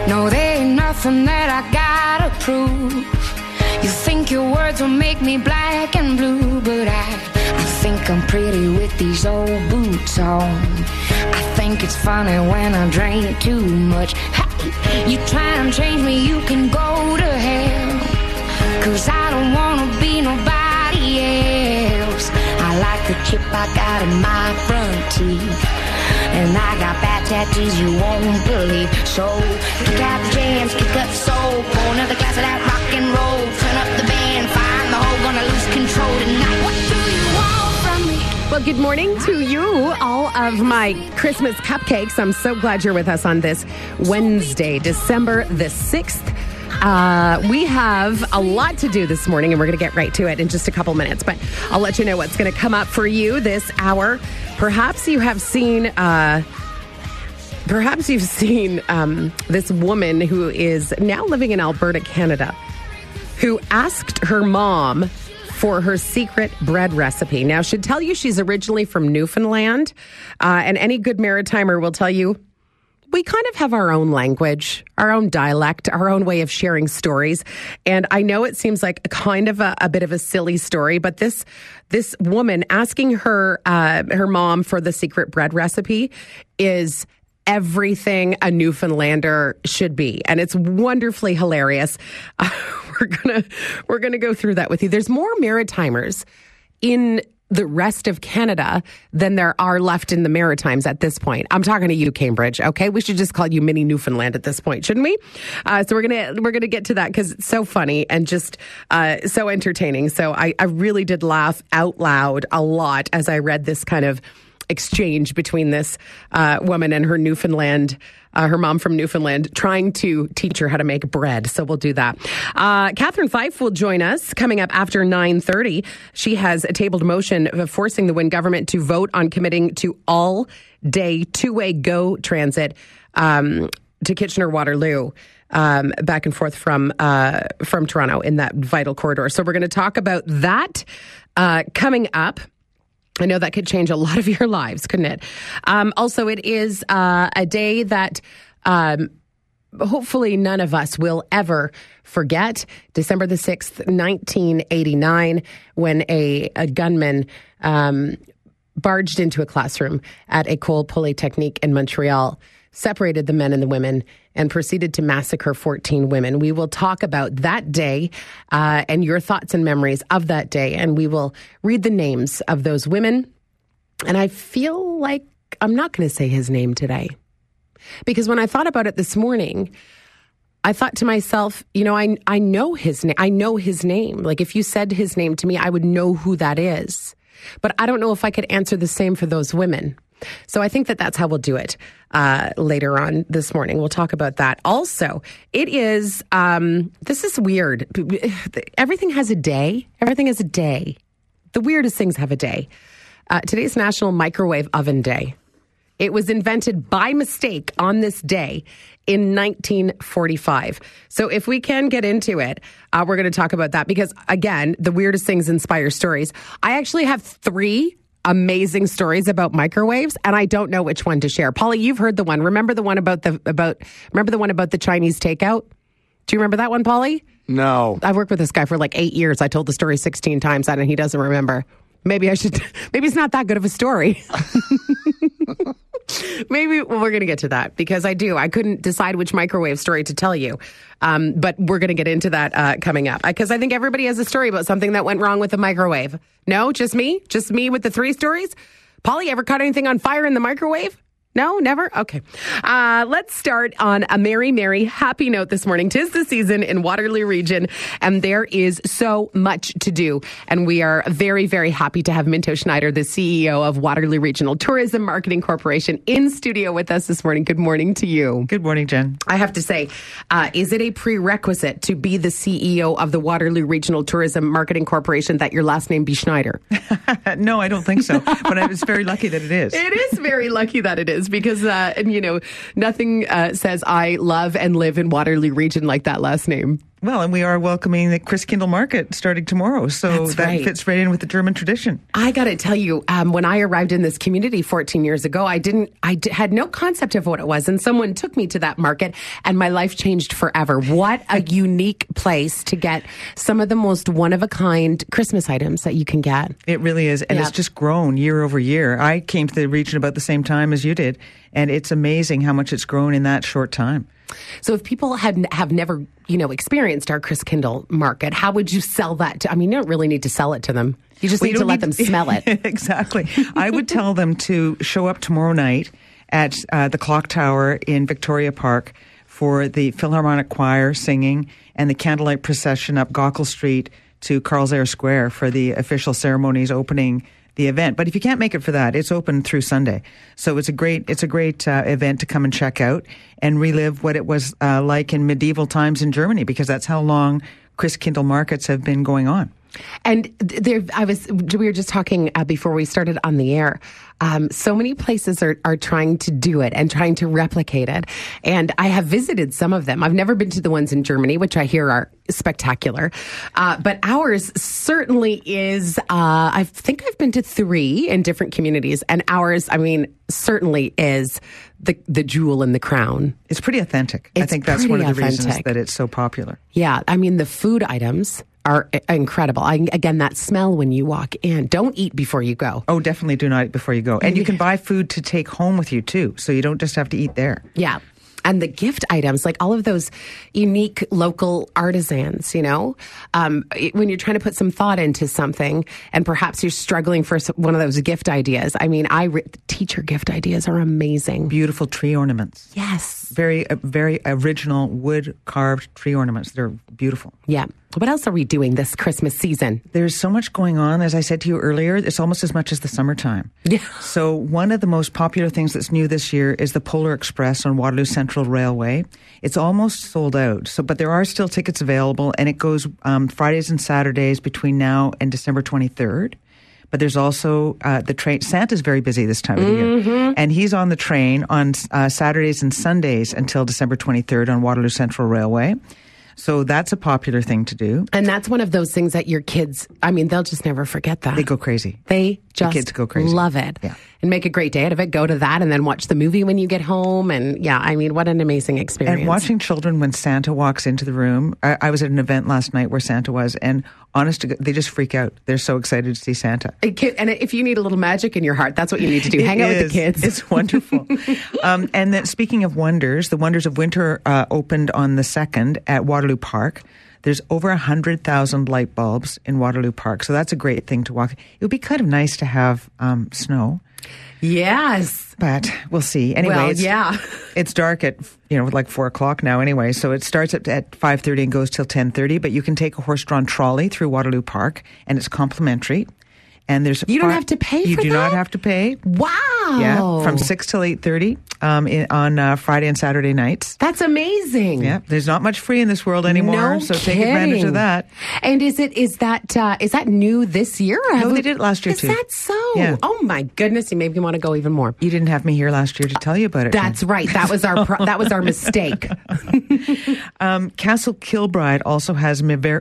No, there ain't nothing that I gotta prove. You think your words will make me black and blue, but I think I'm pretty with these old boots on. I think it's funny when I drink too much. Hey, you try and change me, you can go to hell, 'cause I don't wanna be nobody else. I like the chip I got in my front teeth, and I got bad tattoos you won't believe. So kick out the jams, kick up the soul, pour another glass of that rock and roll, turn up the band, find the hole, gonna lose control tonight. What do you want from me? Well, good morning to you, all of my Christmas cupcakes. I'm so glad you're with us on this Wednesday, December the 6th. We have a lot to do this morning, and we're going to get right to it in just a couple minutes. But I'll let you know what's going to come up for you this hour. Perhaps you have seen... Perhaps you've seen this woman who is now living in Alberta, Canada, who asked her mom for her secret bread recipe. Now, I should tell you she's originally from Newfoundland, and any good Maritimer will tell you we kind of have our own language, our own dialect, our own way of sharing stories. And I know it seems like kind of a bit of a silly story, but this woman asking her mom for the secret bread recipe is everything a Newfoundlander should be. And it's wonderfully hilarious. We're gonna go through that with you. There's more Maritimers in the rest of Canada than there are left in the Maritimes at this point. I'm talking to you, Cambridge. Okay, we should just call you mini Newfoundland at this point, shouldn't we? So we're gonna get to that because it's so funny and just so entertaining. So I really did laugh out loud a lot as I read this kind of exchange between this woman and her Newfoundland, her mom from Newfoundland, trying to teach her how to make bread. So we'll do that. Catherine Fife will join us coming up after 9:30. She has tabled a motion forcing the Wynne government to vote on committing to all-day two-way GO transit to Kitchener-Waterloo. Back and forth from Toronto in that vital corridor. So we're going to talk about that coming up. I know that could change a lot of your lives, couldn't it? Also, it is a day that hopefully none of us will ever forget. December the 6th, 1989, when a gunman barged into a classroom at École Polytechnique in Montreal, separated the men and the women, and proceeded to massacre 14 women. We will talk about that day and your thoughts and memories of that day, and we will read the names of those women. And I feel like I'm not going to say his name today, because when I thought about it this morning, I thought to myself, you know, I know his name. I know his name. Like, if you said his name to me, I would know who that is. But I don't know if I could answer the same for those women. So I think that's how we'll do it later on this morning. We'll talk about that. Also, it is, this is weird. Everything has a day. Everything has a day. The weirdest things have a day. Today's National Microwave Oven Day. It was invented by mistake on this day in 1945. So if we can get into it, we're going to talk about that because, again, the weirdest things inspire stories. I actually have 3 amazing stories about microwaves, and I don't know which one to share. Polly, you've heard the one. Remember the one about the Chinese takeout? Do you remember that one, Polly? No. I've worked with this guy for like 8 years. I told the story 16 times and he doesn't remember. Maybe it's not that good of a story. Maybe we're going to get to that because I couldn't decide which microwave story to tell you. But we're going to get into that coming up because I think everybody has a story about something that went wrong with the microwave. No, just me? Just me with the 3 stories? Polly, ever caught anything on fire in the microwave? No, never? Okay. Let's start on a merry, merry, happy note this morning. 'Tis the season in Waterloo Region, and there is so much to do. And we are very, very happy to have Minto Schneider, the CEO of Waterloo Regional Tourism Marketing Corporation, in studio with us this morning. Good morning to you. Good morning, Jen. I have to say, is it a prerequisite to be the CEO of the Waterloo Regional Tourism Marketing Corporation that your last name be Schneider? No, I don't think so. But I was very lucky that it is. It is very lucky that it is. Because, nothing says I love and live in Waterloo Region like that last name. Well, and we are welcoming the Christkindl Market starting tomorrow. So That's that right. fits right in with the German tradition. I got to tell you, when I arrived in this community 14 years ago, I had no concept of what it was. And someone took me to that market and my life changed forever. What a unique place to get some of the most one-of-a-kind Christmas items that you can get. It really is. And Yeah. it's just grown year over year. I came to the region about the same time as you did. And it's amazing how much it's grown in that short time. So if people have never, experienced our Christkindl Market, how would you sell that to? I mean, you don't really need to sell it to them. You just Well, need you to don't let them need- smell it. Exactly. I would tell them to show up tomorrow night at the Clock Tower in Victoria Park for the Philharmonic Choir singing and the candlelight procession up Gaukel Street to Carlsayre Square for the official ceremonies opening the event. But if you can't make it for that, it's open through Sunday. So it's a great event to come and check out and relive what it was like in medieval times in Germany, because that's how long Christkindl markets have been going on. And we were just talking before we started on the air. So many places are trying to do it and trying to replicate it. And I have visited some of them. I've never been to the ones in Germany, which I hear are spectacular. But ours certainly is, I think I've been to 3 in different communities. And ours, certainly is the jewel in the crown. It's pretty authentic. I It's think that's one of the pretty reasons authentic. that it's so popular. Yeah. The food items are incredible. Again, that smell when you walk in. Don't eat before you go. Oh, definitely do not eat before you go. And you can buy food to take home with you, too. So you don't just have to eat there. Yeah. And the gift items, like all of those unique local artisans, when you're trying to put some thought into something and perhaps you're struggling for one of those gift ideas. Teacher gift ideas are amazing. Beautiful tree ornaments. Yes. Very original wood-carved tree ornaments. They're beautiful. Yeah. What else are we doing this Christmas season? There's so much going on. As I said to you earlier, it's almost as much as the summertime. Yeah. So one of the most popular things that's new this year is the Polar Express on Waterloo Central Railway. It's almost sold out. But there are still tickets available, and it goes Fridays and Saturdays between now and December 23rd. But there's also the train. Santa's very busy this time of the year. And he's on the train on Saturdays and Sundays until December 23rd on Waterloo Central Railway. So that's a popular thing to do. And that's one of those things that your kids, they'll just never forget that. They go crazy. They just kids go crazy. Love it. Yeah. And make a great day out of it. Go to that and then watch the movie when you get home. And what an amazing experience. And watching children when Santa walks into the room. I was at an event last night where Santa was, and honest to God, they just freak out. They're so excited to see Santa. And if you need a little magic in your heart, that's what you need to do. Hang out with the kids. It's wonderful. And then speaking of wonders, the Wonders of Winter opened on the 2nd at Waterloo Park. There's over 100,000 light bulbs in Waterloo Park. So that's a great thing to walk. It would be kind of nice to have snow. Yes. But we'll see. Anyway, Well, yeah. It's dark at, like 4 o'clock now anyway. So it starts at 5:30 and goes till 10:30. But you can take a horse-drawn trolley through Waterloo Park, and it's complimentary. And You don't have to pay for You do not that? have to pay. Wow. Yeah, from 6 till 8:30 on Friday and Saturday nights. That's amazing. Yeah, there's not much free in this world anymore, No so take advantage kidding. of that. And is that new this year? No, they did it last year is too. Is that so? Yeah. Oh my goodness! You maybe want to go even more. You didn't have me here last year to tell you about it. That's right. That was our mistake. Castle Kilbride also has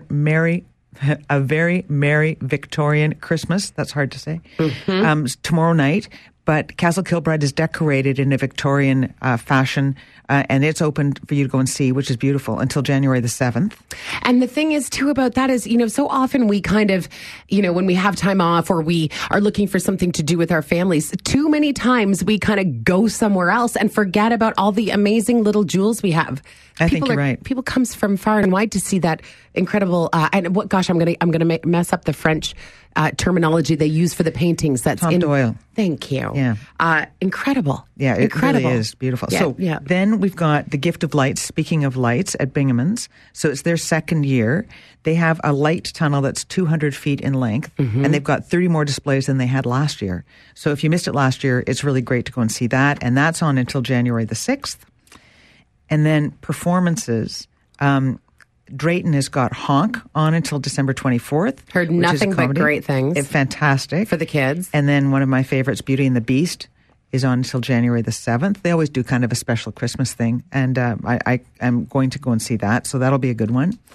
a very merry Victorian Christmas. That's hard to say. Tomorrow night. But Castle Kilbride is decorated in a Victorian fashion, and it's open for you to go and see, which is beautiful, until January the 7th. And the thing is, too, about that is, so often we kind of, when we have time off or we are looking for something to do with our families, too many times we kind of go somewhere else and forget about all the amazing little jewels we have. I think you're right. People comes from far and wide to see that incredible, I'm gonna mess up the French terminology they use for the paintings. That's Tom Doyle. Thank you. Yeah. Incredible. Yeah, it incredible. really is beautiful. Yeah, So yeah. Then we've got the Gift of Lights, speaking of lights, at Binghamans. So it's their 2nd year. They have a light tunnel that's 200 feet in length, and they've got 30 more displays than they had last year. So if you missed it last year, it's really great to go and see that. And that's on until January the 6th. And then performances. Drayton has got Honk on until December 24th. Heard which is nothing but comedy. great things. It's fantastic. For the kids. And then one of my favorites, Beauty and the Beast, is on until January the 7th. They always do kind of a special Christmas thing. And I am going to go and see that. So that'll be a good one.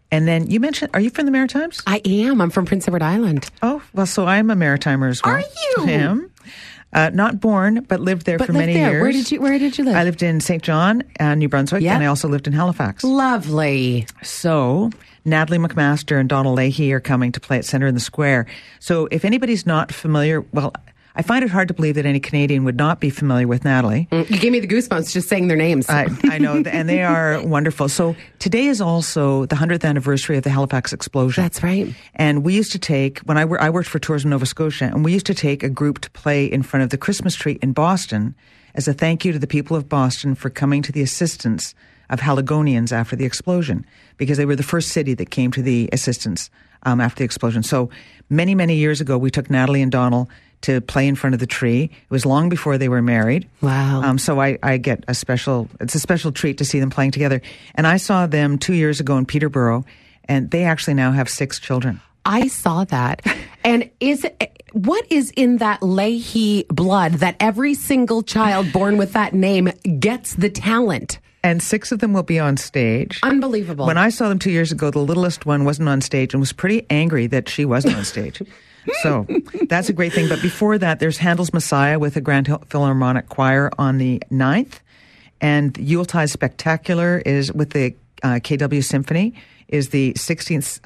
And then you mentioned, are you from the Maritimes? I am. I'm from Prince Edward Island. Oh, well, so I'm a Maritimer as well. Are you? I am. Not born, but lived there for many years. Where did you live? I lived in St. John, New Brunswick, and I also lived in Halifax. Lovely. So Natalie McMaster and Donald Leahy are coming to play at Centre in the Square. So if anybody's not familiar, well, I find it hard to believe that any Canadian would not be familiar with Natalie. You gave me the goosebumps just saying their names. I know, and they are wonderful. So today is also the 100th anniversary of the Halifax explosion. That's right. And we used to take, when I worked for Tourism Nova Scotia, and we used to take a group to play in front of the Christmas tree in Boston as a thank you to the people of Boston for coming to the assistance of Haligonians after the explosion, because they were the first city that came to the assistance after the explosion. So many, many years ago, we took Natalie and Donald to play in front of the tree. It was long before they were married. Wow. So I get it's a special treat to see them playing together. And I saw them 2 years ago in Peterborough, and they actually now have 6 children. I saw that. And what is in that Leahy blood that every single child born with that name gets the talent? And 6 of them will be on stage. Unbelievable. When I saw them 2 years ago, the littlest one wasn't on stage and was pretty angry that she wasn't on stage. So that's a great thing. But before that, there's Handel's Messiah with the Grand Philharmonic Choir on the 9th. And Yuletide Spectacular is with the KW Symphony is the 15th,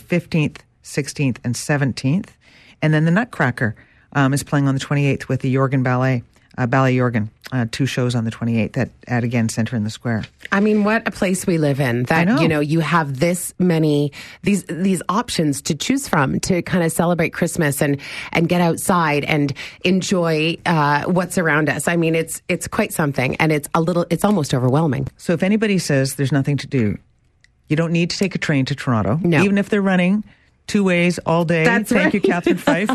16th, and 17th. And then the Nutcracker is playing on the 28th with the Yorgan Ballet, Ballet Yorgan. 2 shows on the 28th at again, Centre in the Square. I mean, what a place we live in that, you have this many, these options to choose from to kind of celebrate Christmas and get outside and enjoy what's around us. I mean, it's quite something, and it's almost overwhelming. So if anybody says there's nothing to do, you don't need to take a train to Toronto. No. Even if they're running 2 ways all day. That's Thank you, Catherine Fife.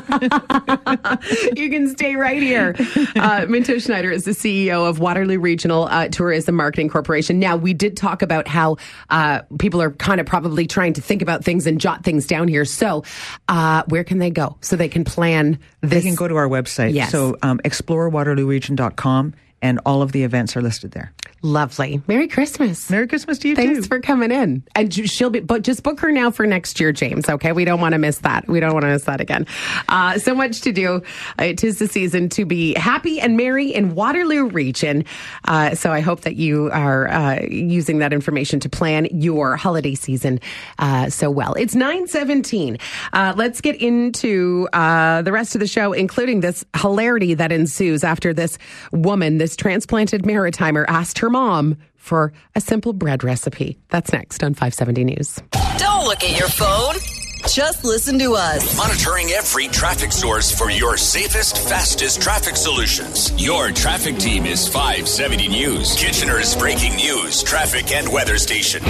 You can stay right here. Minto Schneider is the CEO of Waterloo Regional Tourism Marketing Corporation. Now, we did talk about how people are kind of probably trying to think about things and jot things down here. So where can they go so they can plan this? They can go to our website. Yes. So explorewaterlooregion.com, and all of the events are listed there. Lovely. Merry Christmas. Merry Christmas to you, too. Thanks for coming in. And but just book her now for next year, James, okay? We don't want to miss that. We don't want to miss that again. So much to do. It is the season to be happy and merry in Waterloo Region. So I hope that you are using that information to plan your holiday season so well. It's 9:17. Let's get into the rest of the show, including this hilarity that ensues after this woman, this transplanted Maritimer, asked her mom for a simple bread recipe. That's next on 570 News. Don't look at your phone. Just listen to us. Monitoring every traffic source for your safest, fastest traffic solutions. Your traffic team is 570 News, Kitchener's breaking news, traffic and weather station.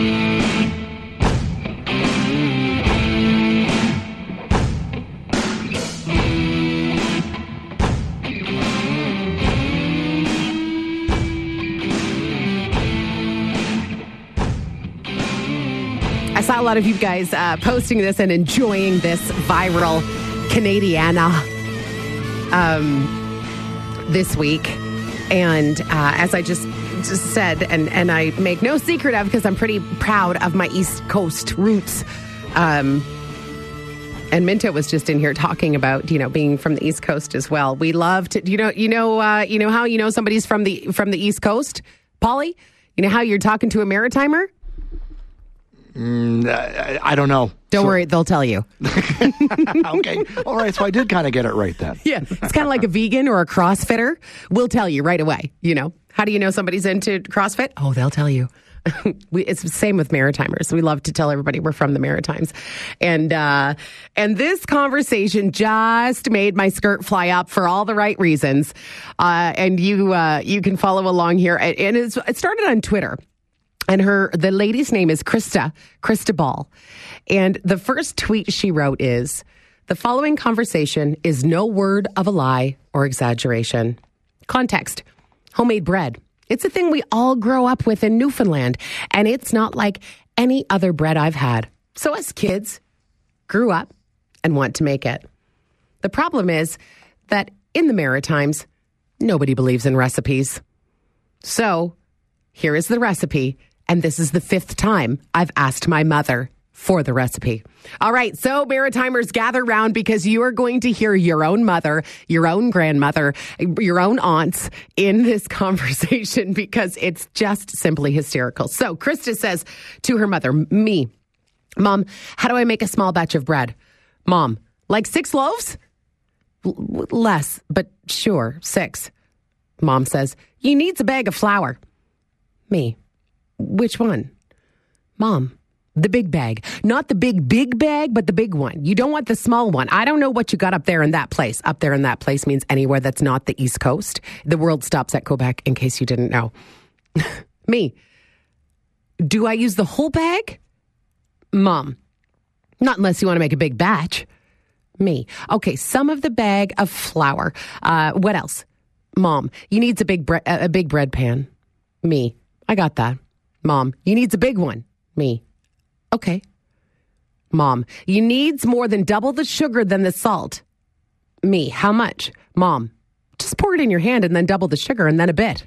I saw a lot of you guys posting this and enjoying this viral Canadiana this week. And as I just said, and I make no secret of, because I'm pretty proud of my East Coast roots. And Minto was just in here talking about, being from the East Coast as well. We love to, how somebody's from the East Coast, Polly? You know how you're talking to a Maritimer? I don't know. Don't worry, they'll tell you. Okay. All right. So I did kind of get it right then. Yeah. It's kind of like a vegan or a CrossFitter. We'll tell you right away. How do you know somebody's into CrossFit? Oh, they'll tell you. It's the same with Maritimers. We love to tell everybody we're from the Maritimes. And this conversation just made my skirt fly up for all the right reasons. And you can follow along here. And it started on Twitter. And the lady's name is Krista Ball. And the first tweet she wrote is, "The following conversation is no word of a lie or exaggeration." Context: homemade bread. It's a thing we all grow up with in Newfoundland, and it's not like any other bread I've had. So us kids grew up and want to make it. The problem is that in the Maritimes, nobody believes in recipes. So here is the recipe, And this is the 5th time I've asked my mother for the recipe. All right, so Maritimers, gather round because you are going to hear your own mother, your own grandmother, your own aunts in this conversation because it's just simply hysterical. So Krista says to her mother, me, Mom, how do I make a small batch of bread? Mom, like 6 loaves? Less, but sure, 6. Mom says, you needs a bag of flour. Me, which one? Mom, the big bag. Not the big bag, but the big one. You don't want the small one. I don't know what you got up there in that place. Up there in that place means anywhere that's not the East Coast. The world stops at Quebec, in case you didn't know. Me, do I use the whole bag? Mom, not unless you want to make a big batch. Me, okay, some of the bag of flour. What else? Mom, you needs a big bread pan. Me, I got that. Mom, you needs a big one. Me, okay. Mom, you needs more than double the sugar than the salt. Me, how much? Mom, just pour it in your hand and then double the sugar and then a bit.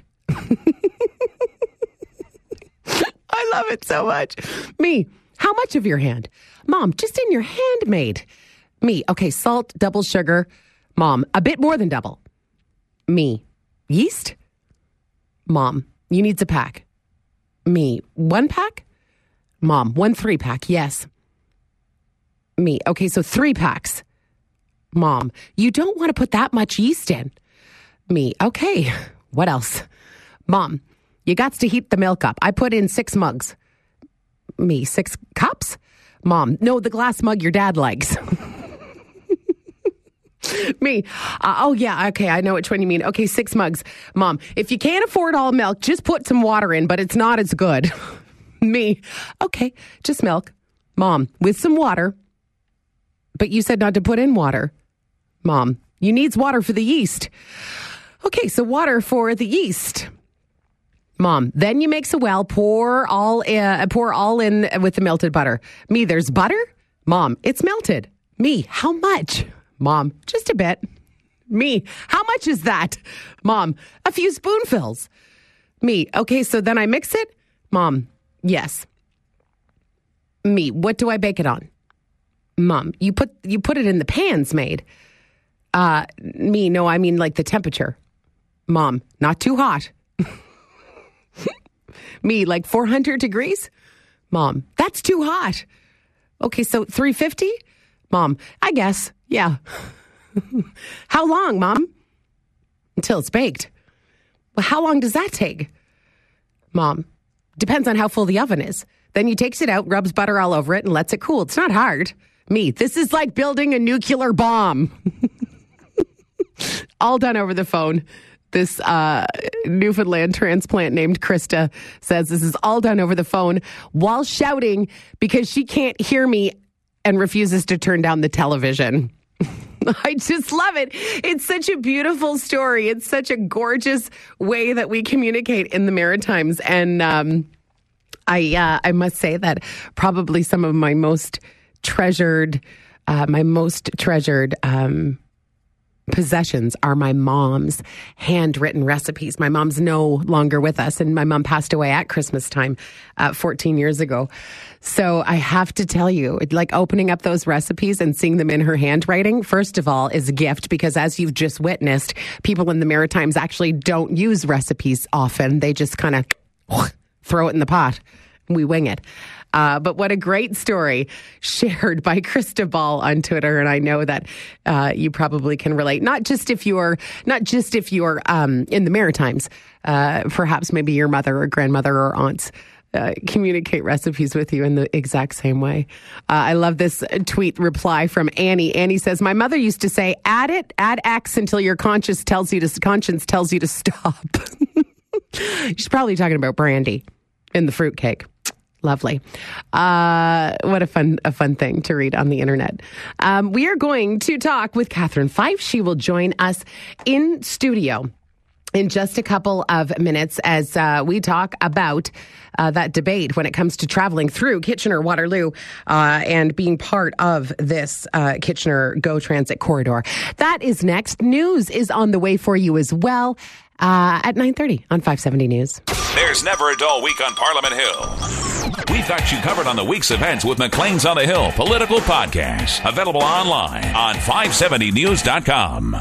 I love it so much. Me, how much of your hand? Mom, just in your handmade. Me, okay, salt, double sugar. Mom, a bit more than double. Me, yeast? Mom, you needs a pack. Me, 1 pack? Mom, 1 3-pack, yes. Me, okay, so 3 packs. Mom, you don't want to put that much yeast in. Me, okay, what else? Mom, you got to heat the milk up. I put in 6 mugs. Me, 6 cups? Mom, no, the glass mug your dad likes. Me, oh yeah, okay, I know which one you mean. Okay, 6 mugs. Mom, if you can't afford all milk, just put some water in, but it's not as good. Me, okay, just milk. Mom, with some water. But you said not to put in water. Mom, you needs water for the yeast. Okay, so water for the yeast. Mom, then you makes a well, pour all in with the melted butter. Me, there's butter? Mom, it's melted. Me, how much? Mom, just a bit. Me, how much is that? Mom, a few spoonfuls. Me, okay, so then I mix it? Mom, yes. Me, what do I bake it on? Mom, you put it in the pans made. Me, no, I mean like the temperature. Mom, not too hot. Me, like 400 degrees? Mom, that's too hot. Okay, so 350? Mom, I guess, yeah. How long, Mom? Until it's baked. Well, how long does that take? Mom, depends on how full the oven is. Then he takes it out, rubs butter all over it, and lets it cool. It's not hard. Me, this is like building a nuclear bomb. All done over the phone. This Newfoundland transplant named Krista says this is all done over the phone while shouting because she can't hear me and refuses to turn down the television. I just love it. It's such a beautiful story. It's such a gorgeous way that we communicate in the Maritimes. And I must say that probably some of my most treasured possessions are my mom's handwritten recipes. My mom's no longer with us, and my mom passed away at Christmas time 14 years ago. So I have to tell you, like opening up those recipes and seeing them in her handwriting, first of all, is a gift because as you've just witnessed, people in the Maritimes actually don't use recipes often. They just kind of throw it in the pot. We wing it. But what a great story shared by Krista Ball on Twitter. And I know that you probably can relate, not just if you're in the Maritimes, perhaps maybe your mother or grandmother or aunts communicate recipes with you in the exact same way. I love this tweet reply from Annie. Annie says, my mother used to say, add X until your conscience tells you to stop. She's probably talking about brandy in the fruitcake. Lovely. What a fun thing to read on the internet. We are going to talk with Catherine Fife. She will join us in studio in just a couple of minutes as we talk about that debate when it comes to traveling through Kitchener-Waterloo and being part of this Kitchener GO Transit corridor. That is next. News is on the way for you as well. at 9:30 on 570 News. There's never a dull week on Parliament Hill. We've got you covered on the week's events with McLean's on the Hill political podcast. Available online on 570news.com.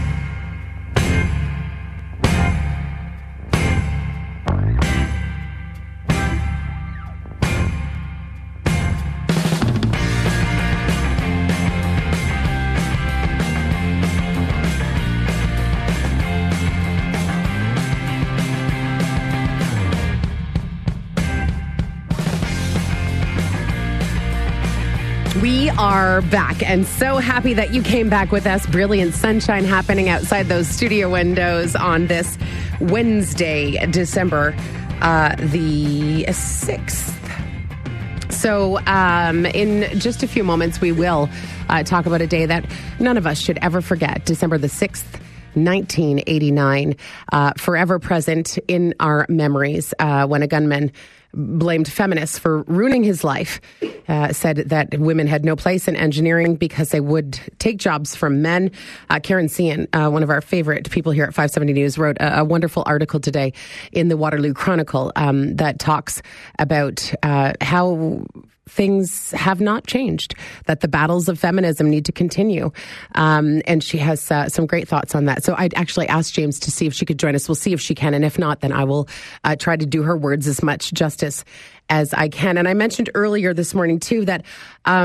We are back and so happy that you came back with us. Brilliant sunshine happening outside those studio windows on this Wednesday, December the 6th. So in just a few moments, we will talk about a day that none of us should ever forget. December the 6th. 1989, forever present in our memories when a gunman blamed feminists for ruining his life, said that women had no place in engineering because they would take jobs from men. Karen Cian, one of our favorite people here at 570 News, wrote a wonderful article today in the Waterloo Chronicle that talks about how things have not changed, that the battles of feminism need to continue. And she has some great thoughts on that. So I'd actually asked James to see if she could join us. We'll see if she can. And if not, then I will try to do her words as much justice as I can. And I mentioned earlier this morning, too, that I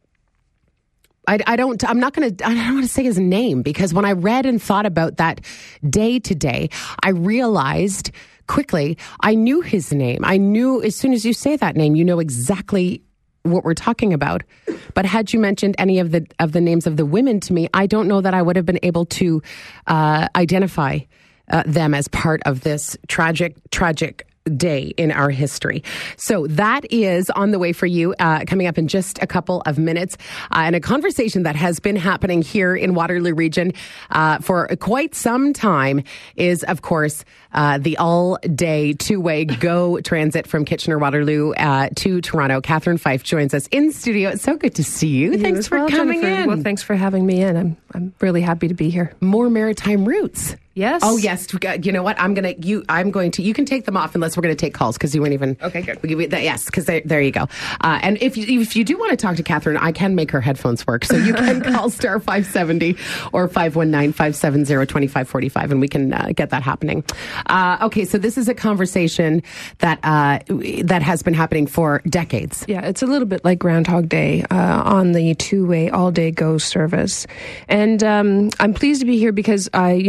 don't want to say his name, because when I read and thought about that day today, I realized quickly I knew his name. I knew as soon as you say that name, you know exactly what we're talking about. But had you mentioned any of the names of the women to me, I don't know that I would have been able to identify them as part of this tragic day in our history. So that is on the way for you, coming up in just a couple of minutes. And a conversation that has been happening here in Waterloo Region for quite some time is, of course, the all-day two-way GO transit from Kitchener-Waterloo to Toronto. Catherine Fife joins us in studio. It's so good to see you. Thanks for coming in. Well, thanks for having me in. I'm really happy to be here. More maritime routes. Yes. Oh, yes. You know what? You can take them off unless we're going to take calls, because you weren't even. Okay, good. Yes, because there you go. And if you do want to talk to Catherine, I can make her headphones work. So you can call star 570 or 519-570-2545, and we can get that happening. Okay, so this is a conversation that has been happening for decades. Yeah, it's a little bit like Groundhog Day on the two-way all-day GO service. And I'm pleased to be here because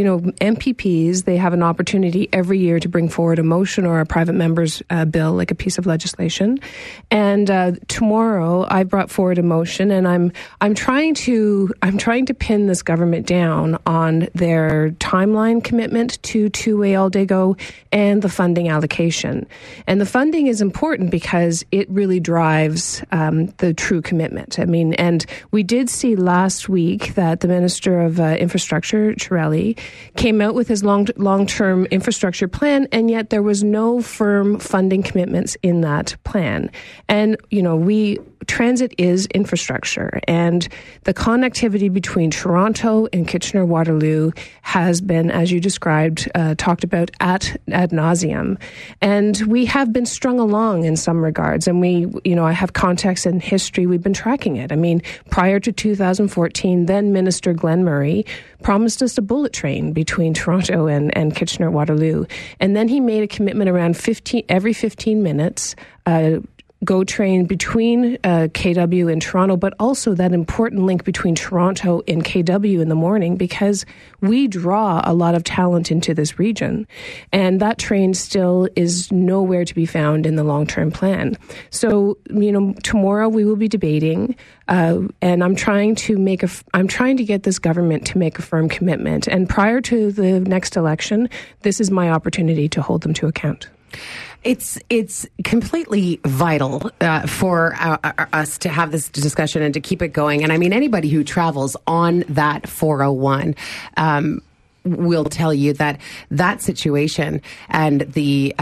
MPPs, they have an opportunity every year to bring forward a motion or a private member's bill, like a piece of legislation. And tomorrow, I brought forward a motion, and I'm trying to pin this government down on their timeline commitment to two-way all-day GO and the funding allocation. And the funding is important because it really drives the true commitment. I mean, and we did see last week that the Minister of Infrastructure, Chiarelli, came out with his long-term infrastructure plan, and yet there was no firm funding commitments in that plan. And, transit is infrastructure, and the connectivity between Toronto and Kitchener-Waterloo has been, as you described, talked about ad nauseum. And we have been strung along in some regards, and I have context and history. We've been tracking it. I mean, prior to 2014, then Minister Glenn Murray promised us a bullet train between Toronto and Kitchener-Waterloo. And then he made a commitment around every 15 minutes, GO train between KW and Toronto, but also that important link between Toronto and KW in the morning, because we draw a lot of talent into this region. And that train still is nowhere to be found in the long-term plan. So, tomorrow we will be debating, and I'm trying to get this government to make a firm commitment. And prior to the next election, this is my opportunity to hold them to account. It's completely vital for us to have this discussion and to keep it going. And I mean, anybody who travels on that 401, will tell you that situation and the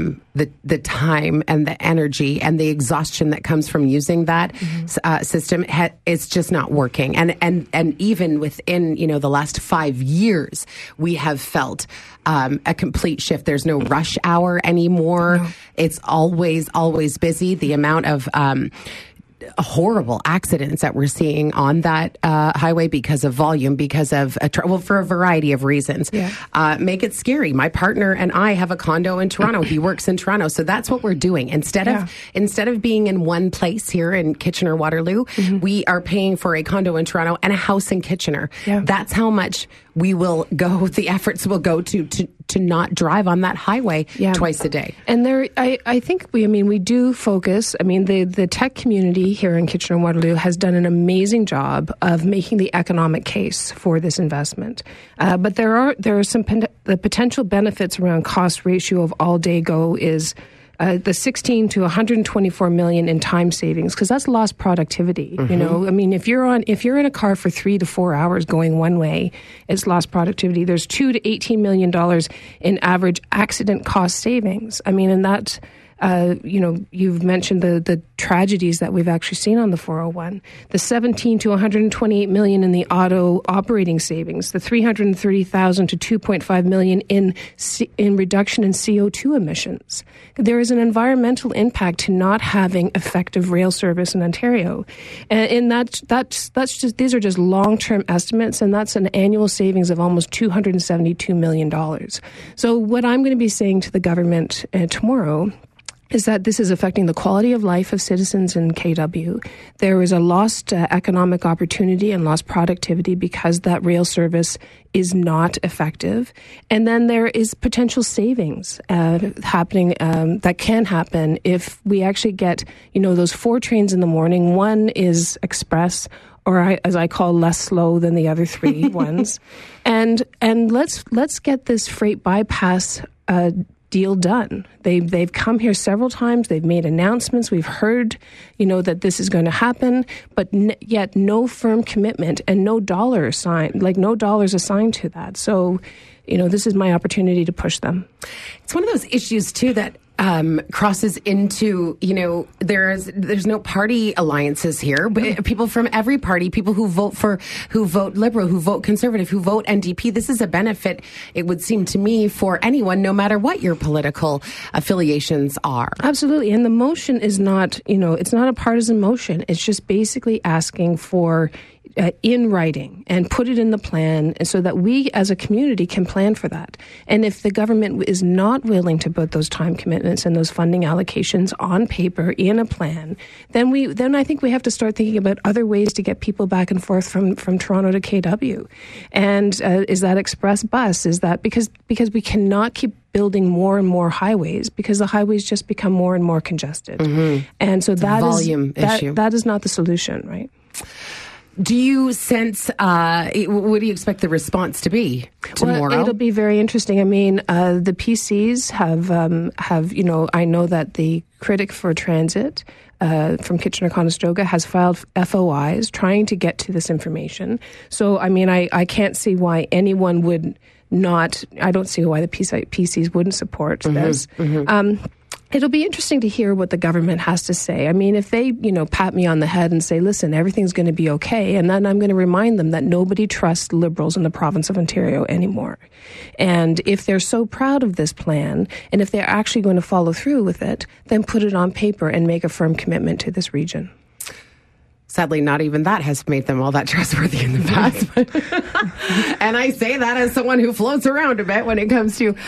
time and the energy and the exhaustion that comes from using that system it's just not working. And even within the last 5 years, we have felt a complete shift. There's no rush hour anymore. No. It's always busy. The amount of horrible accidents that we're seeing on that highway because of volume, because of for a variety of reasons, make it scary. My partner and I have a condo in Toronto. He works in Toronto, so that's what we're doing. Instead of being in one place here in Kitchener-Waterloo, we are paying for a condo in Toronto and a house in Kitchener. Yeah. That's how much we will go. The efforts will go to not drive on that highway twice a day. And I think we do focus. The tech community here in Kitchener-Waterloo has done an amazing job of making the economic case for this investment. But there are some the potential benefits around cost ratio of all day go is the 16 to 124 million in time savings, because that's lost productivity. If you're in a car for 3 to 4 hours going one way, it's lost productivity. There's $2 to $18 million in average accident cost savings. And that. You've mentioned the tragedies that we've actually seen on the 401, the 17 to 128 million in the auto operating savings, the 330,000 to 2.5 million in reduction in CO2 emissions. There is an environmental impact to not having effective rail service in Ontario, and that's just these are just long-term estimates, and that's an annual savings of almost $272 million. So what I'm going to be saying to the government tomorrow is that this is affecting the quality of life of citizens in KW. There is a lost economic opportunity and lost productivity because that rail service is not effective. And then there is potential savings happening that can happen if we actually get, those 4 trains in the morning. One is express, or as I call, less slow than the other 3 ones. And let's get this freight bypass deal done. They've come here several times. They've made announcements. We've heard, that this is going to happen, but yet no firm commitment and no dollars assigned to that. So, this is my opportunity to push them. It's one of those issues too that crosses into, there's no party alliances here. But people from every party, people who vote Liberal, who vote Conservative, who vote NDP. This is a benefit, it would seem to me, for anyone, no matter what your political affiliations are. Absolutely. And the motion is not, it's not a partisan motion. It's just basically asking for in writing and put it in the plan so that we as a community can plan for that. And if the government is not willing to put those time commitments and those funding allocations on paper in a plan, then I think we have to start thinking about other ways to get people back and forth from Toronto to KW. And is that express bus? Is that because we cannot keep building more and more highways because the highways just become more and more congested. And so that is not the solution, right? Do you sense, what do you expect the response to be tomorrow? Well, it'll be very interesting. The PCs have I know that the critic for transit from Kitchener-Conestoga has filed FOIs trying to get to this information. So, I can't see why anyone would not, I don't see why the PCs wouldn't support this. It'll be interesting to hear what the government has to say. If they, pat me on the head and say, listen, everything's going to be okay, and then I'm going to remind them that nobody trusts Liberals in the province of Ontario anymore. And if they're so proud of this plan, and if they're actually going to follow through with it, then put it on paper and make a firm commitment to this region. Sadly, not even that has made them all that trustworthy in the past. And I say that as someone who floats around a bit when it comes to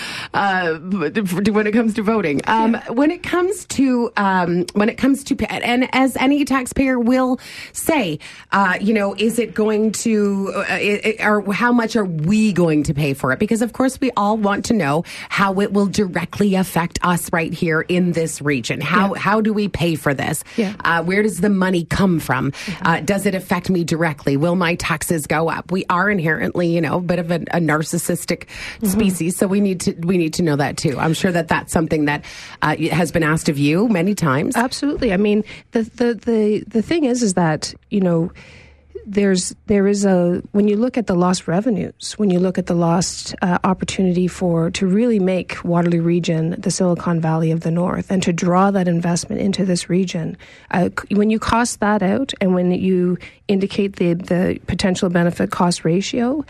voting. When it comes to and as any taxpayer will say, is it going to, or how much are we going to pay for it? Because of course we all want to know how it will directly affect us right here in this region. How do we pay for this? Where does the money come from? Does it affect me directly? Will my taxes go up? We are inherently, a bit of a narcissistic species, so we need to know that too. I'm sure that that's something that has been asked of you many times. Absolutely. The thing is that there is when you look at the lost revenues, when you look at the lost opportunity to really make Waterloo Region the Silicon Valley of the North and to draw that investment into this region, when you cost that out and when you indicate the potential benefit cost ratio,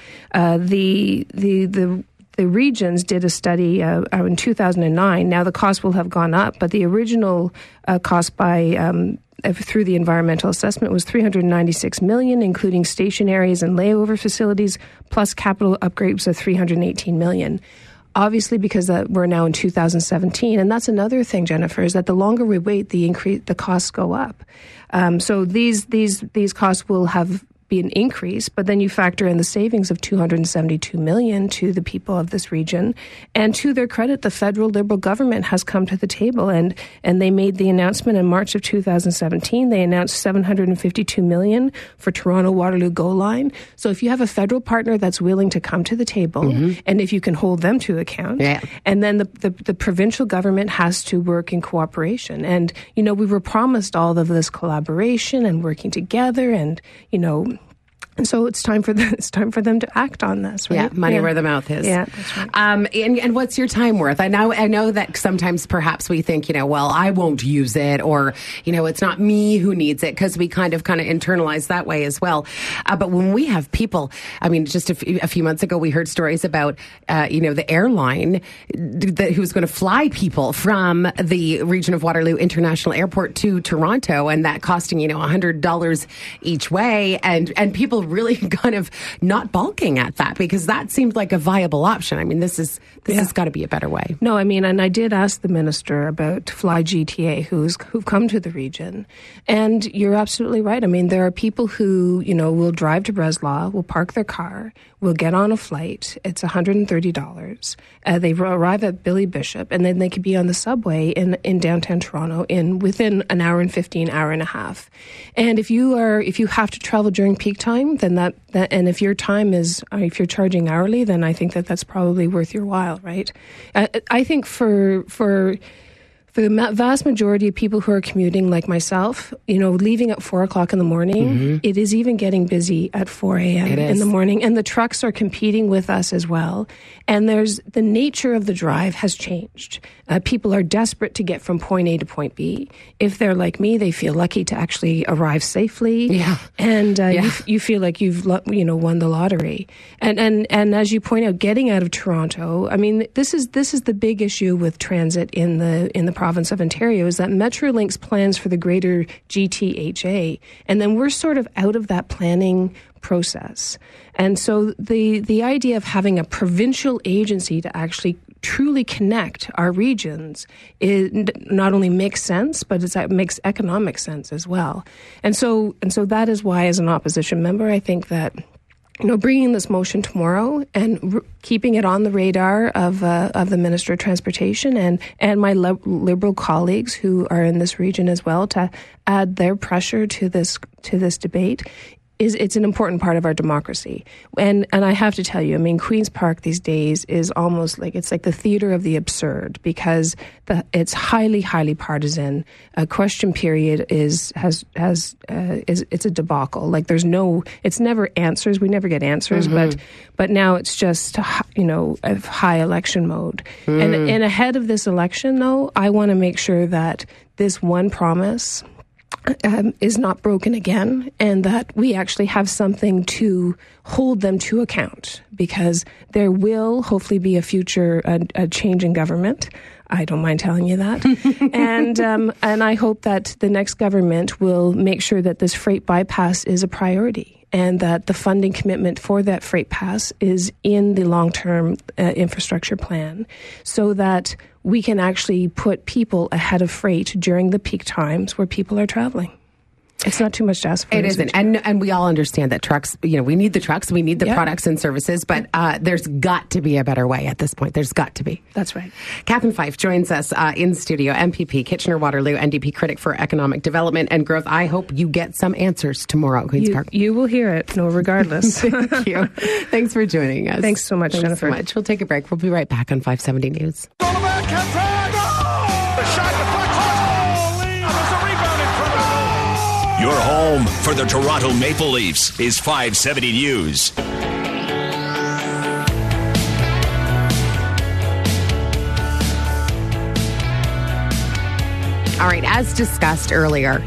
the regions did a study in 2009. Now the cost will have gone up, but the original cost through the environmental assessment was $396 million, including station areas and layover facilities, plus capital upgrades of $318 million. Obviously, because we're now in 2017, and that's another thing, Jennifer, is that the longer we wait, the costs go up. So these costs will have be an increase, but then you factor in the savings of $272 million to the people of this region. And to their credit, the federal Liberal government has come to the table, and they made the announcement in March of 2017. They announced $752 million for Toronto Waterloo GO Line. So if you have a federal partner that's willing to come to the table, and if you can hold them to account, and then the provincial government has to work in cooperation. And, we were promised all of this collaboration and working together, and, and so it's time for them to act on this, right? Yeah, money where the mouth is. Yeah, that's right. And what's your time worth? I know that sometimes perhaps we think, well, I won't use it, or it's not me who needs it, because we kind of internalize that way as well. But when we have people, just a few months ago, we heard stories about the airline who's going to fly people from the region of Waterloo International Airport to Toronto, and that costing $100 each way, and people really kind of not balking at that, because that seemed like a viable option. This has got to be a better way. No, and I did ask the minister about Fly GTA who've come to the region, and you're absolutely right. There are people who will drive to Breslau, will park their car, will get on a flight. It's $130. They arrive at Billy Bishop, and then they could be on the subway in downtown Toronto within an hour and 15, hour and a half. And if you have to travel during peak time, then that and if your time is, if you're charging hourly, then I think that's probably worth your while, right? I think for the vast majority of people who are commuting, like myself, leaving at 4 o'clock in the morning, it is even getting busy at 4 a.m. in the morning. And the trucks are competing with us as well. And the nature of the drive has changed. People are desperate to get from point A to point B. If they're like me, they feel lucky to actually arrive safely. Yeah. And you feel like you've won the lottery. And as you point out, getting out of Toronto, this is the big issue with transit in the province of Ontario, is that Metrolinx plans for the greater GTHA, and then we're sort of out of that planning process. And so the idea of having a provincial agency to actually truly connect our regions not only makes sense, but it makes economic sense as well. And so that is why, as an opposition member, I think that bringing this motion tomorrow and keeping it on the radar of the Minister of Transportation and my Liberal colleagues who are in this region as well, to add their pressure to this debate, it's an important part of our democracy. And I have to tell you, Queen's Park these days is almost like, it's like the theater of the absurd, because it's highly, highly partisan. A question period is it's a debacle. It's never answers. We never get answers, but now it's just, a high election mode. And ahead of this election, though, I want to make sure that this one promise is not broken again, and that we actually have something to hold them to account, because there will hopefully be a future a change in government. I don't mind telling you that. And I hope that the next government will make sure that this freight bypass is a priority, and that the funding commitment for that freight pass is in the long-term infrastructure plan, so that we can actually put people ahead of freight during the peak times where people are traveling. It's not too much to ask for. It isn't. And we all understand that trucks, we need the trucks, we need the products and services, but there's got to be a better way at this point. There's got to be. That's right. Catherine Fife joins us in studio, MPP, Kitchener-Waterloo, NDP critic for economic development and growth. I hope you get some answers tomorrow at Queen's Park. You will hear it, regardless. Thank you. Thanks for joining us. Thanks so much, Jennifer. Thanks so much. We'll take a break. We'll be right back on 570 News. Your home for the Toronto Maple Leafs is 570 News. All right, as discussed earlier,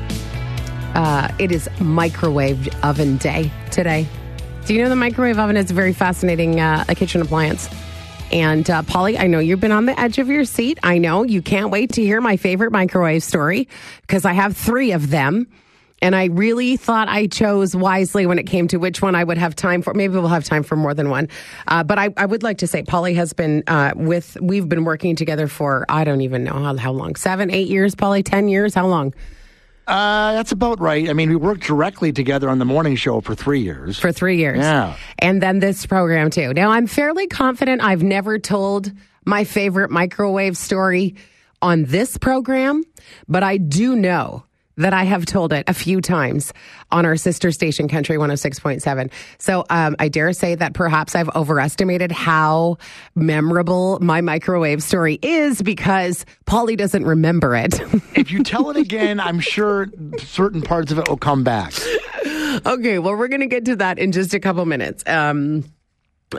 it is microwave oven day today. Do you know the microwave oven is a very fascinating kitchen appliance? And Polly, I know you've been on the edge of your seat. I know you can't wait to hear my favorite microwave story because I have 3 of them. And I really thought I chose wisely when it came to which one I would have time for. Maybe we'll have time for more than one. But I would like to say Polly has been we've been working together for, I don't even know how long, 7, 8 years, Polly, 10 years? How long? That's about right. I mean, we worked directly together on the morning show for 3 years. For 3 years. Yeah. And then this program too. Now, I'm fairly confident I've never told my favorite microwave story on this program, but I do know that I have told it a few times on our sister station, Country 106.7. So I dare say that perhaps I've overestimated how memorable my microwave story is because Polly doesn't remember it. If you tell it again, I'm sure certain parts of it will come back. Okay, well, we're going to get to that in just a couple minutes. But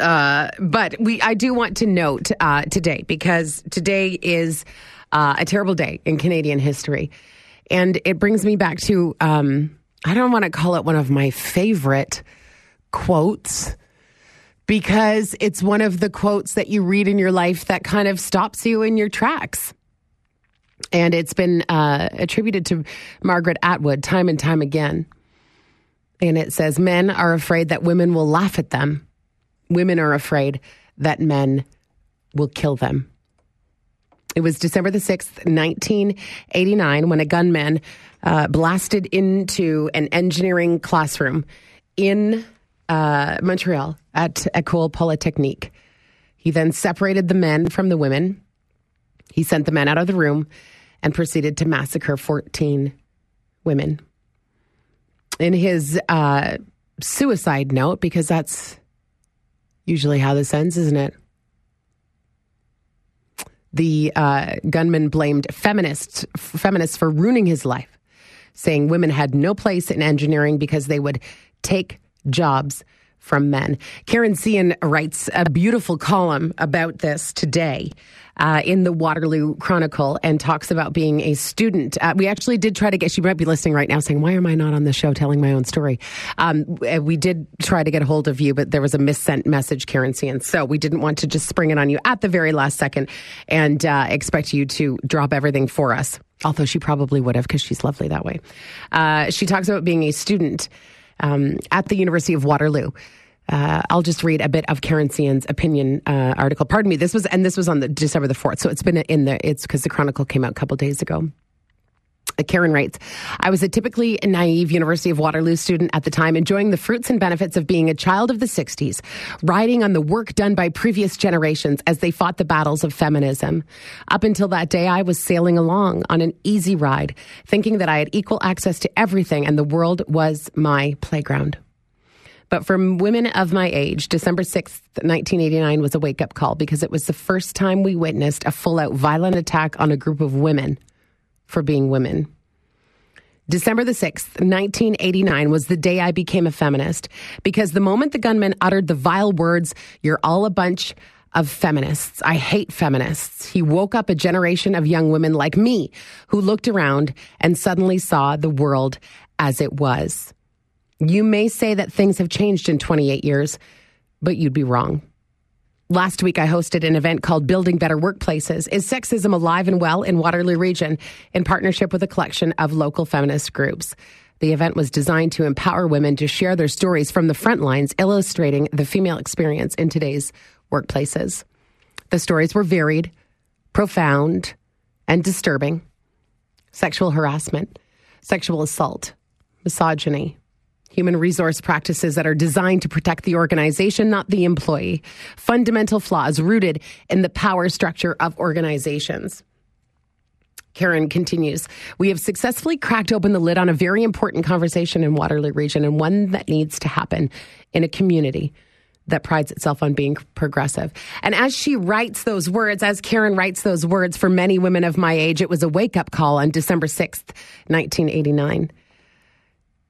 I do want to note today, because today is a terrible day in Canadian history. And it brings me back to, I don't want to call it one of my favorite quotes, because it's one of the quotes that you read in your life that kind of stops you in your tracks. And it's been attributed to Margaret Atwood time and time again. And it says, men are afraid that women will laugh at them. Women are afraid that men will kill them. It was December the 6th, 1989, when a gunman blasted into an engineering classroom in Montreal at École Polytechnique. He then separated the men from the women. He sent the men out of the room and proceeded to massacre 14 women. In his suicide note, because that's usually how this ends, isn't it? The gunman blamed feminists for ruining his life, saying women had no place in engineering because they would take jobs from men. Karen Cian writes a beautiful column about this today in the Waterloo Chronicle and talks about being a student. We actually did try to get, she might be listening right now saying, why am I not on the show telling my own story? We did try to get a hold of you, but there was a missent message, Karen Cian. So we didn't want to just spring it on you at the very last second and expect you to drop everything for us. Although she probably would have, because she's lovely that way. She talks about being a student at the University of Waterloo. I'll just read a bit of Karen Cian's opinion article. Pardon me. This was on the December the 4th. So it's been it's because the Chronicle came out a couple days ago. Karen writes, I was a typically naive University of Waterloo student at the time, enjoying the fruits and benefits of being a child of the 60s, riding on the work done by previous generations as they fought the battles of feminism. Up until that day, I was sailing along on an easy ride, thinking that I had equal access to everything and the world was my playground. But for women of my age, December 6th, 1989 was a wake-up call because it was the first time we witnessed a full-out violent attack on a group of women for being women. December the 6th, 1989 was the day I became a feminist because the moment the gunman uttered the vile words, "You're all a bunch of feminists. I hate feminists," he woke up a generation of young women like me who looked around and suddenly saw the world as it was. You may say that things have changed in 28 years, but you'd be wrong. Last week, I hosted an event called Building Better Workplaces. Is Sexism Alive and Well in Waterloo Region in partnership with a collection of local feminist groups. The event was designed to empower women to share their stories from the front lines, illustrating the female experience in today's workplaces. The stories were varied, profound, and disturbing. Sexual harassment, sexual assault, misogyny, human resource practices that are designed to protect the organization, not the employee. Fundamental flaws rooted in the power structure of organizations. Karen continues, we have successfully cracked open the lid on a very important conversation in Waterloo Region and one that needs to happen in a community that prides itself on being progressive. And as she writes those words, as Karen writes those words for many women of my age, it was a wake-up call on December 6th, 1989.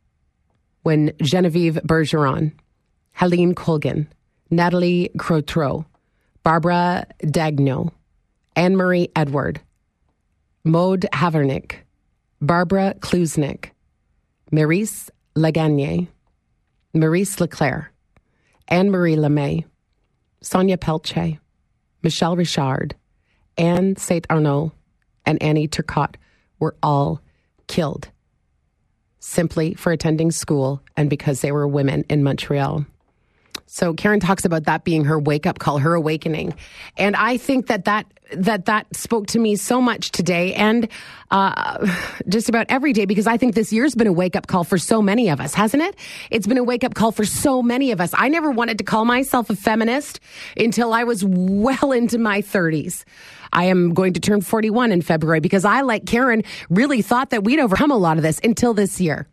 when Genevieve Bergeron, Helene Colgan, Natalie Crotreau, Barbara Dagno, Anne-Marie Edward, Maude Havernick, Barbara Klusnick, Maurice Lagagne, Maurice Leclerc, Anne-Marie Lemay, Sonia Pelche, Michelle Richard, Anne St. Arnaud, and Annie Turcotte were all killed simply for attending school and because they were women in Montreal. So Karen talks about that being her wake-up call, her awakening. And I think that spoke to me so much today and just about every day, because I think this year's been a wake-up call for so many of us, hasn't it? It's been a wake-up call for so many of us. I never wanted to call myself a feminist until I was well into my 30s. I am going to turn 41 in February because I, like Karen, really thought that we'd overcome a lot of this until this year.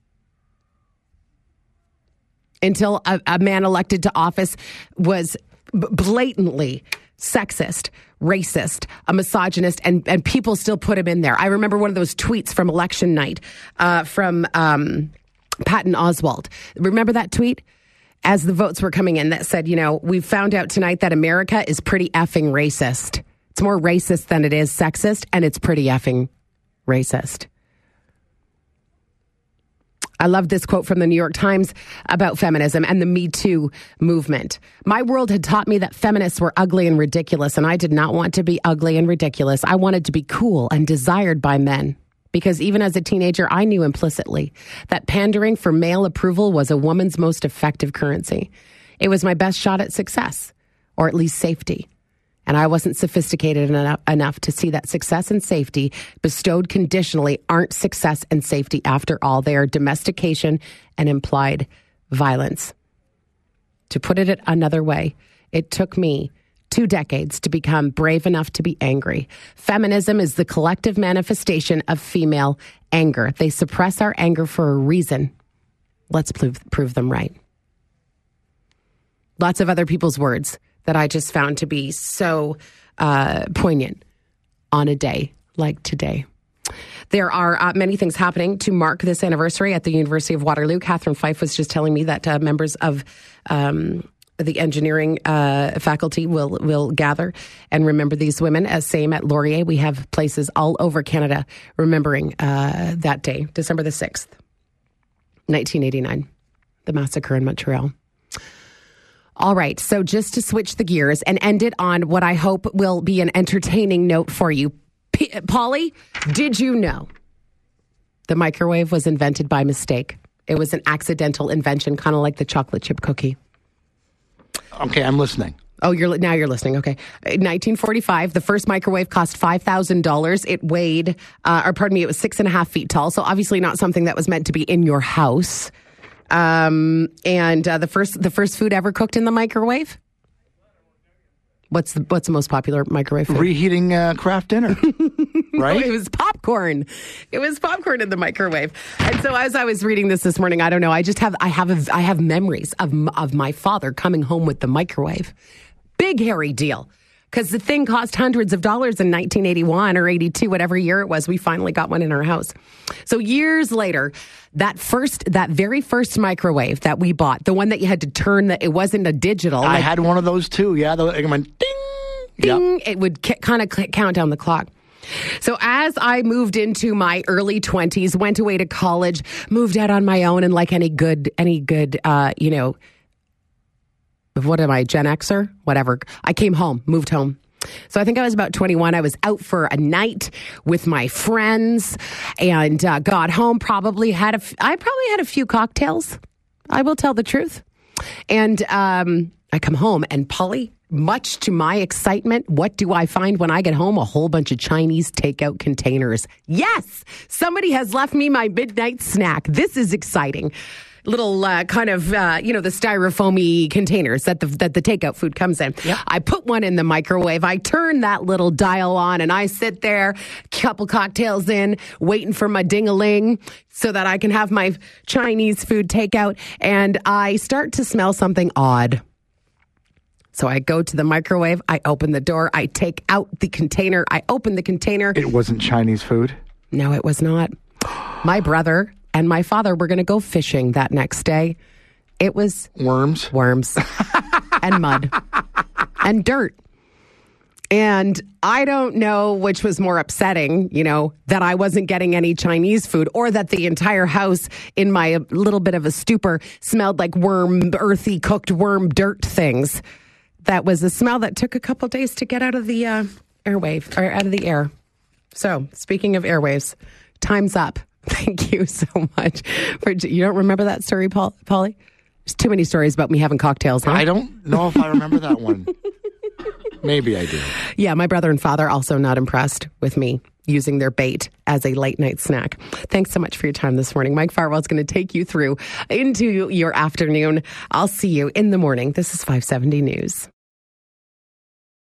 Until a man elected to office was blatantly sexist, racist, a misogynist, and people still put him in there. I remember one of those tweets from election night from Patton Oswalt. Remember that tweet? As the votes were coming in that said, we've found out tonight that America is pretty effing racist. It's more racist than it is sexist, and it's pretty effing racist. I love this quote from the New York Times about feminism and the Me Too movement. My world had taught me that feminists were ugly and ridiculous, and I did not want to be ugly and ridiculous. I wanted to be cool and desired by men. Because even as a teenager, I knew implicitly that pandering for male approval was a woman's most effective currency. It was my best shot at success, or at least safety. And I wasn't sophisticated enough to see that success and safety bestowed conditionally aren't success and safety after all. They are domestication and implied violence. To put it another way, it took me 2 decades to become brave enough to be angry. Feminism is the collective manifestation of female anger. They suppress our anger for a reason. Let's prove them right. Lots of other people's words that I just found to be so poignant on a day like today. There are many things happening to mark this anniversary at the University of Waterloo. Catherine Fife was just telling me that members of the engineering faculty will gather and remember these women. As same at Laurier, we have places all over Canada remembering that day, December the 6th, 1989, the massacre in Montreal. All right, so just to switch the gears and end it on what I hope will be an entertaining note for you. Polly, did you know the microwave was invented by mistake? It was an accidental invention, kind of like the chocolate chip cookie. Okay, I'm listening. Oh, you're listening. Okay. In 1945, the first microwave cost $5,000. It weighed, it was 6.5 feet tall. So obviously not something that was meant to be in your house. And the first food ever cooked in the microwave? What's the most popular microwave food? Reheating Kraft Dinner, right? No, it was popcorn. It was popcorn in the microwave. And so as I was reading this morning, I don't know. I have memories of my father coming home with the microwave. Big hairy deal. Because the thing cost hundreds of dollars in 1981 or 82, whatever year it was. We finally got one in our house. So years later, that very first microwave that we bought, the one that you had to turn, it wasn't a digital. I had one of those too. Yeah, it went ding, ding. Yep. It would kind of count down the clock. So as I moved into my early 20s, went away to college, moved out on my own, and like any good, what am I, Gen Xer? Whatever. I came home, moved home. So I think I was about 21. I was out for a night with my friends and got home. I probably had a few cocktails. I will tell the truth. And I come home and Polly, much to my excitement, what do I find when I get home? A whole bunch of Chinese takeout containers. Yes, somebody has left me my midnight snack. This is exciting. Little the styrofoamy containers that the takeout food comes in. Yep. I put one in the microwave. I turn that little dial on and I sit there, couple cocktails in, waiting for my ding-a-ling so that I can have my Chinese food takeout. And I start to smell something odd. So I go to the microwave. I open the door. I take out the container. I open the container. It wasn't Chinese food? No, it was not. My brother and my father were going to go fishing that next day. It was Worms and mud and dirt. And I don't know which was more upsetting, that I wasn't getting any Chinese food or that the entire house in my little bit of a stupor smelled like earthy cooked worm dirt things. That was a smell that took a couple days to get out of the airwave or out of the air. So speaking of airwaves, time's up. Thank you so much. You don't remember that story, Polly? There's too many stories about me having cocktails, huh? I don't know if I remember that one. Maybe I do. Yeah, my brother and father also not impressed with me using their bait as a late night snack. Thanks so much for your time this morning. Mike Farwell's going to take you through into your afternoon. I'll see you in the morning. This is 570 News.